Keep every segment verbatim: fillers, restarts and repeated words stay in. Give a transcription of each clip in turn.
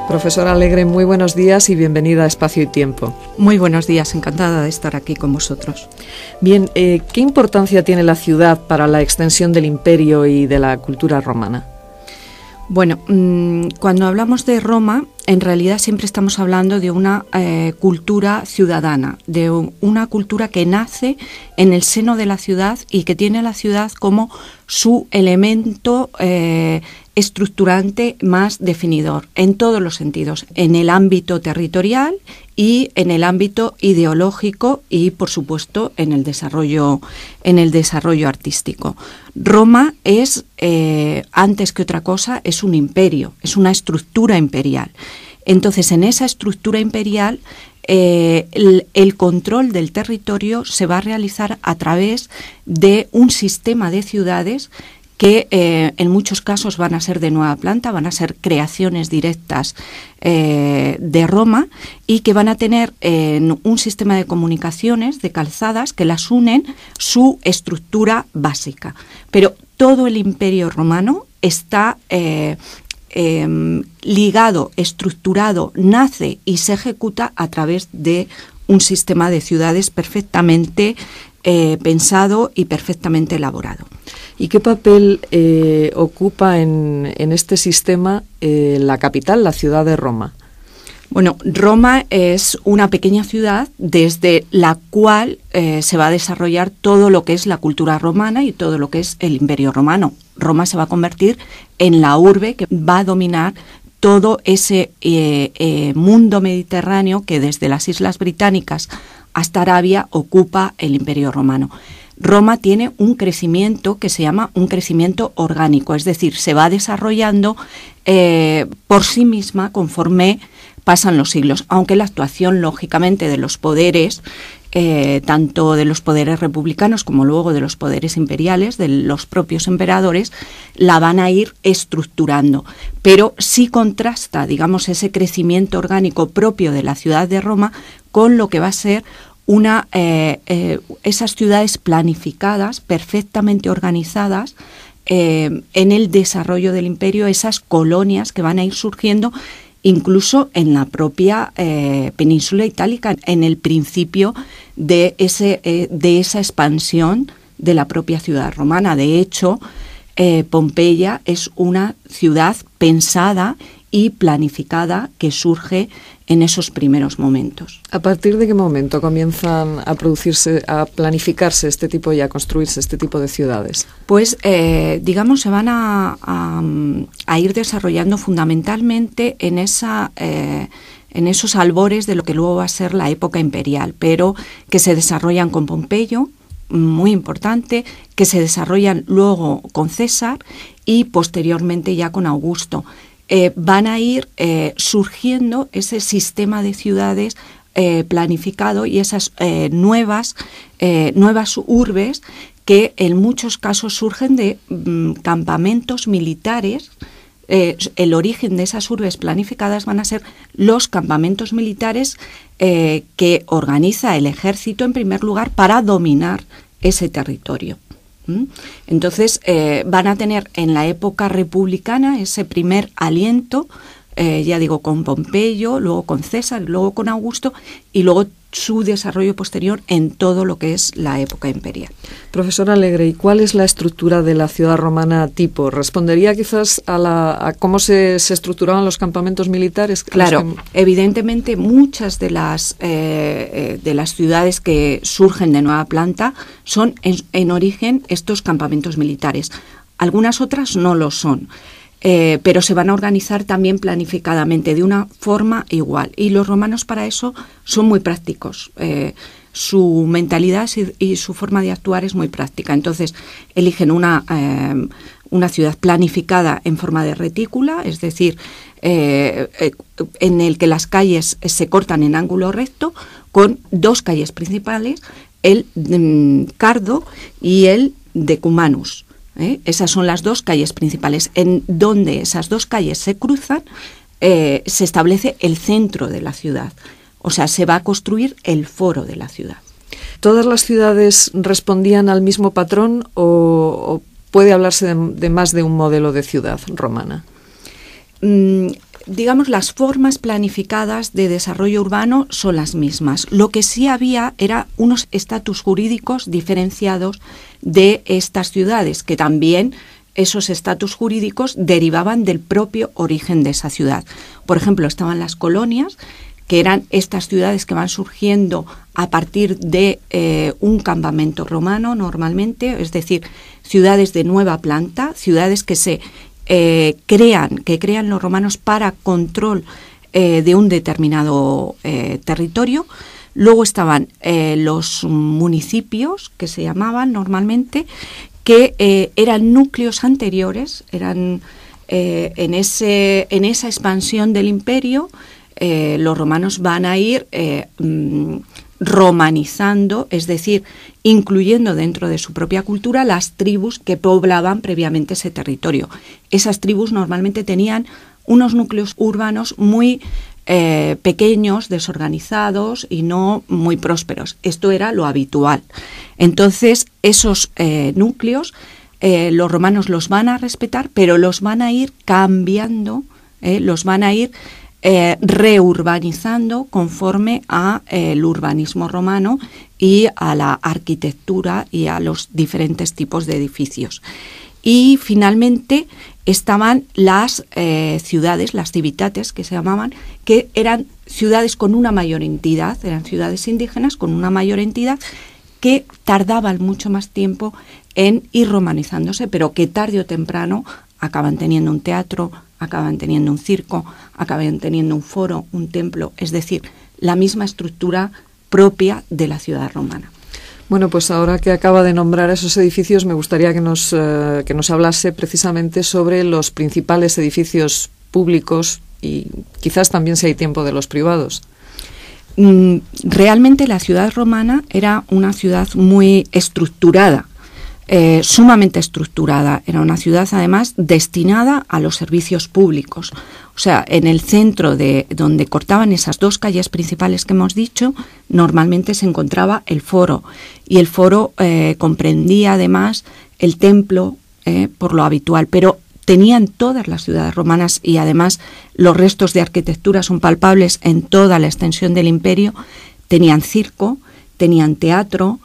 Profesora Alegre, muy buenos días y bienvenida a Espacio y Tiempo. Muy buenos días, encantada de estar aquí con vosotros. Bien, eh, ¿qué importancia tiene la ciudad para la extensión del imperio y de la cultura romana? Bueno, mmm, cuando hablamos de Roma, en realidad siempre estamos hablando de una eh, cultura ciudadana, de un, una cultura que nace en el seno de la ciudad y que tiene a la ciudad como su elemento eh, estructurante más definidor, en todos los sentidos, en el ámbito territorial y en el ámbito ideológico y, por supuesto, en el desarrollo, en el desarrollo artístico. Roma es, eh, antes que otra cosa, es un imperio, es una estructura imperial. Entonces, en esa estructura imperial, eh, el, el control del territorio se va a realizar a través de un sistema de ciudades que eh, en muchos casos van a ser de nueva planta, van a ser creaciones directas eh, de Roma y que van a tener eh, un sistema de comunicaciones, de calzadas, que las unen su estructura básica. Pero todo el imperio romano está eh, eh, ligado, estructurado, nace y se ejecuta a través de un sistema de ciudades perfectamente eh, pensado y perfectamente elaborado. ¿Y qué papel eh, ocupa en, en este sistema eh, la capital, la ciudad de Roma? Bueno, Roma es una pequeña ciudad desde la cual eh, se va a desarrollar todo lo que es la cultura romana y todo lo que es el Imperio Romano. Roma se va a convertir en la urbe que va a dominar todo ese eh, eh, mundo mediterráneo que desde las Islas Británicas hasta Arabia ocupa el Imperio Romano. Roma tiene un crecimiento que se llama un crecimiento orgánico, es decir, se va desarrollando eh, por sí misma conforme pasan los siglos, aunque la actuación, lógicamente, de los poderes, eh, tanto de los poderes republicanos como luego de los poderes imperiales, de los propios emperadores, la van a ir estructurando. Pero sí contrasta, digamos, ese crecimiento orgánico propio de la ciudad de Roma con lo que va a ser Una, eh, eh, esas ciudades planificadas, perfectamente organizadas eh, en el desarrollo del imperio, esas colonias que van a ir surgiendo incluso en la propia eh, península itálica, en el principio de, ese, eh, de esa expansión de la propia ciudad romana. De hecho, eh, Pompeya es una ciudad pensada y planificada que surge en esos primeros momentos. ¿A partir de qué momento comienzan a producirse, a planificarse este tipo y a construirse este tipo de ciudades? Pues, eh, digamos, se van a, a, a ir desarrollando fundamentalmente en, esa, eh, en esos albores de lo que luego va a ser la época imperial, pero que se desarrollan con Pompeyo, muy importante, que se desarrollan luego con César y posteriormente ya con Augusto. Eh, van a ir eh, surgiendo ese sistema de ciudades eh, planificado y esas eh, nuevas, eh, nuevas urbes que en muchos casos surgen de mm, campamentos militares. Eh, el origen de esas urbes planificadas van a ser los campamentos militares eh, que organiza el ejército en primer lugar para dominar ese territorio. Entonces eh, van a tener en la época republicana ese primer aliento, eh, ya digo, con Pompeyo, luego con César, luego con Augusto y luego su desarrollo posterior en todo lo que es la época imperial. Profesora Alegre, ¿y cuál es la estructura de la ciudad romana tipo? ¿Respondería quizás a, la, a cómo se, se estructuraban los campamentos militares? Claro, que... evidentemente muchas de las, eh, de las ciudades que surgen de nueva planta son en, en origen estos campamentos militares. Algunas otras no lo son. Eh, pero se van a organizar también planificadamente de una forma igual y los romanos para eso son muy prácticos, eh, su mentalidad y, y su forma de actuar es muy práctica, entonces eligen una, eh, una ciudad planificada en forma de retícula, es decir, eh, eh, en el que las calles se cortan en ángulo recto con dos calles principales, el mm, Cardo y el Decumanus. ¿Eh? Esas son las dos calles principales. En donde esas dos calles se cruzan, eh, se establece el centro de la ciudad. O sea, se va a construir el foro de la ciudad. ¿Todas las ciudades respondían al mismo patrón o, o puede hablarse de, de más de un modelo de ciudad romana? Mm, digamos, las formas planificadas de desarrollo urbano son las mismas. Lo que sí había era unos estatus jurídicos diferenciados de estas ciudades, que también esos estatus jurídicos derivaban del propio origen de esa ciudad. Por ejemplo, estaban las colonias, que eran estas ciudades que van surgiendo a partir de eh, un campamento romano normalmente, es decir, ciudades de nueva planta, ciudades que se eh, crean, que crean los romanos para control eh, de un determinado eh, territorio. Luego estaban eh, los municipios, que se llamaban normalmente, que eh, eran núcleos anteriores, eran eh, en, ese, en esa expansión del imperio. Eh, los romanos van a ir eh, mm, romanizando, es decir, incluyendo dentro de su propia cultura las tribus que poblaban previamente ese territorio. Esas tribus normalmente tenían unos núcleos urbanos muy eh, pequeños, desorganizados y no muy prósperos. Esto era lo habitual. Entonces, esos eh, núcleos eh, los romanos los van a respetar, pero los van a ir cambiando, eh, los van a ir Eh, reurbanizando conforme a eh, el urbanismo romano y a la arquitectura y a los diferentes tipos de edificios. Y finalmente estaban las eh, ciudades, las civitates que se llamaban, que eran ciudades con una mayor entidad, eran ciudades indígenas con una mayor entidad que tardaban mucho más tiempo en ir romanizándose, pero que tarde o temprano acaban teniendo un teatro, acaban teniendo un circo, acaban teniendo un foro, un templo, es decir, la misma estructura propia de la ciudad romana. Bueno, pues ahora que acaba de nombrar esos edificios, me gustaría que nos, eh, que nos hablase precisamente sobre los principales edificios públicos y quizás también, si hay tiempo, de los privados. Mm, realmente la ciudad romana era una ciudad muy estructurada. Eh, sumamente estructurada. Era una ciudad, además, destinada a los servicios públicos. O sea, en el centro de donde cortaban esas dos calles principales que hemos dicho, normalmente se encontraba el foro. Y el foro eh, comprendía, además, el templo, eh, por lo habitual. Pero tenían todas las ciudades romanas, y además los restos de arquitectura son palpables en toda la extensión del imperio. Tenían circo, tenían teatro,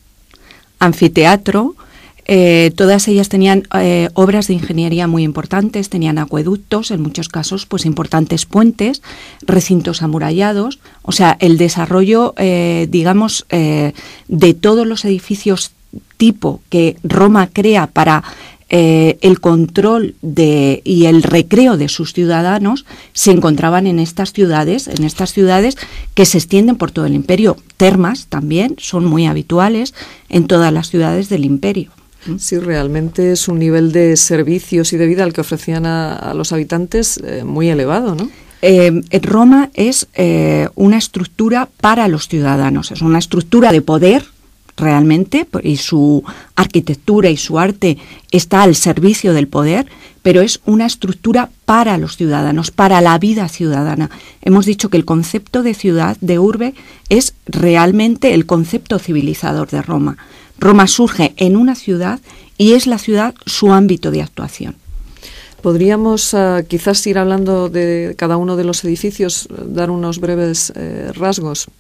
anfiteatro. Eh, todas ellas tenían eh, obras de ingeniería muy importantes, tenían acueductos, en muchos casos pues importantes puentes, recintos amurallados. O sea, el desarrollo, eh, digamos, eh, de todos los edificios tipo que Roma crea para eh, el control de, y el recreo de sus ciudadanos se encontraban en estas ciudades, en estas ciudades que se extienden por todo el imperio. Termas también son muy habituales en todas las ciudades del imperio. Sí, realmente es un nivel de servicios y de vida al que ofrecían a, a los habitantes eh, muy elevado, ¿no? Eh, Roma es eh, una estructura para los ciudadanos, es una estructura de poder realmente, y su arquitectura y su arte está al servicio del poder, pero es una estructura para los ciudadanos, para la vida ciudadana. Hemos dicho que el concepto de ciudad, de urbe, es realmente el concepto civilizador de Roma. Roma surge en una ciudad y es la ciudad su ámbito de actuación. ¿Podríamos uh, quizás ir hablando de cada uno de los edificios, dar unos breves eh, rasgos?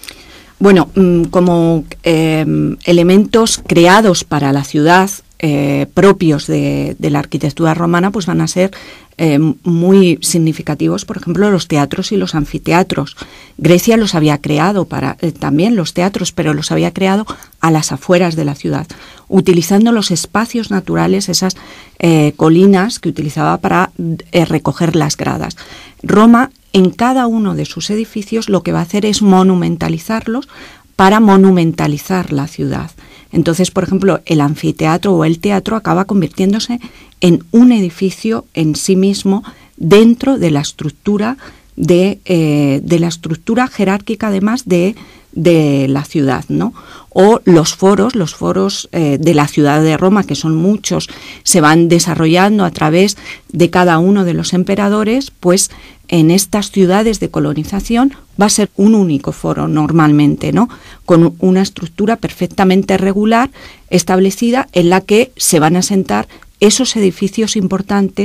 Bueno, como eh, elementos creados para la ciudad, eh, propios de, de la arquitectura romana, pues van a ser eh, muy significativos, por ejemplo, los teatros y los anfiteatros. Grecia los había creado para eh, también los teatros, pero los había creado a las afueras de la ciudad, utilizando los espacios naturales, esas eh, colinas que utilizaba para eh, recoger las gradas. Roma, en cada uno de sus edificios, lo que va a hacer es monumentalizarlos para monumentalizar la ciudad. Entonces, por ejemplo, el anfiteatro o el teatro acaba convirtiéndose en un edificio en sí mismo dentro de la estructura de, eh, de la estructura jerárquica, además de, de la ciudad, ¿no? O los foros, los foros eh, de la ciudad de Roma, que son muchos, se van desarrollando a través de cada uno de los emperadores, pues en estas ciudades de colonización va a ser un único foro normalmente, ¿no? Con una estructura perfectamente regular, establecida, en la que se van a sentar esos edificios importantes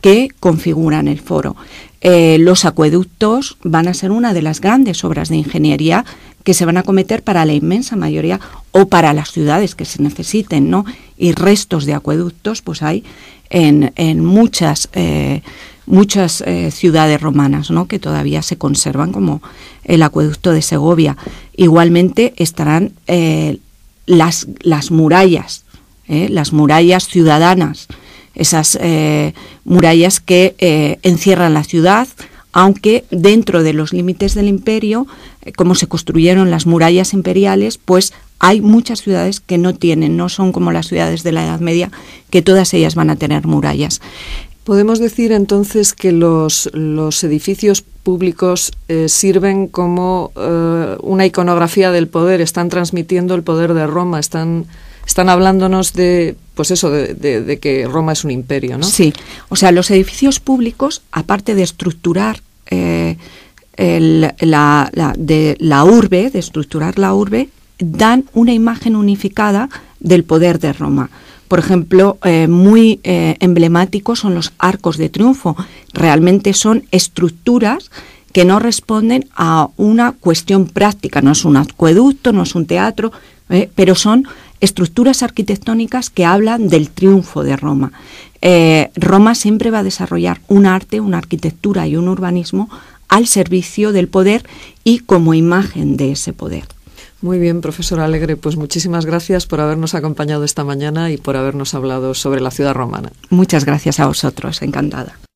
que configuran el foro. Eh, los acueductos van a ser una de las grandes obras de ingeniería que se van a cometer para la inmensa mayoría o para las ciudades que se necesiten, ¿no? Y restos de acueductos pues hay en, en muchas, eh, muchas eh, ciudades romanas, ¿no? Que todavía se conservan, como el acueducto de Segovia. Igualmente estarán eh, las, las murallas, ¿eh? las murallas ciudadanas, esas eh, murallas que eh, encierran la ciudad, aunque dentro de los límites del imperio, eh, como se construyeron las murallas imperiales, pues hay muchas ciudades que no tienen, no son como las ciudades de la Edad Media, que todas ellas van a tener murallas. ¿Podemos decir entonces que los, los edificios públicos eh, sirven como eh, una iconografía del poder, están transmitiendo el poder de Roma, están... Están hablándonos de, pues eso, de, de, de que Roma es un imperio, ¿no? Sí, o sea, los edificios públicos, aparte de estructurar eh, el, la, la, de la urbe, de estructurar la urbe, dan una imagen unificada del poder de Roma. Por ejemplo, eh, muy eh, emblemáticos son los arcos de triunfo. Realmente son estructuras que no responden a una cuestión práctica. No es un acueducto, no es un teatro, eh, pero son estructuras arquitectónicas que hablan del triunfo de Roma. Eh, Roma siempre va a desarrollar un arte, una arquitectura y un urbanismo al servicio del poder y como imagen de ese poder. Muy bien, profesora Alegre, pues muchísimas gracias por habernos acompañado esta mañana y por habernos hablado sobre la ciudad romana. Muchas gracias a vosotros, encantada.